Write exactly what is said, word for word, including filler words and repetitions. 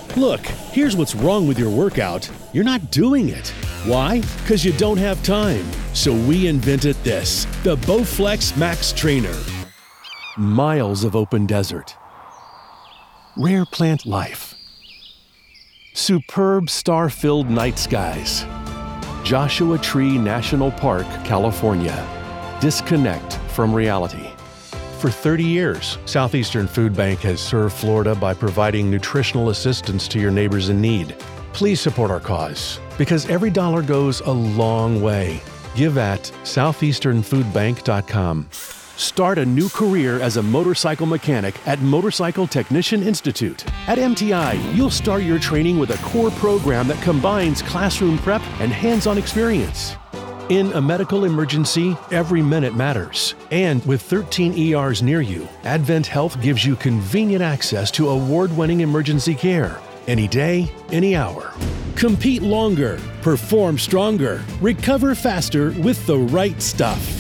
Look, here's what's wrong with your workout. You're not doing it. Why? Because you don't have time. So we invented this, the Bowflex Max Trainer. Miles of open desert. Rare plant life. Superb star-filled night skies. Joshua Tree National Park, California. Disconnect from reality. For thirty years, Southeastern Food Bank has served Florida by providing nutritional assistance to your neighbors in need. Please support our cause, because every dollar goes a long way. Give at southeastern food bank dot com. Start a new career as a motorcycle mechanic at Motorcycle Technician Institute. At M T I, you'll start your training with a core program that combines classroom prep and hands-on experience. In a medical emergency, every minute matters. And with thirteen E Rs near you, Advent Health gives you convenient access to award-winning emergency care. Any day, any hour. Compete longer, perform stronger, recover faster with the right stuff.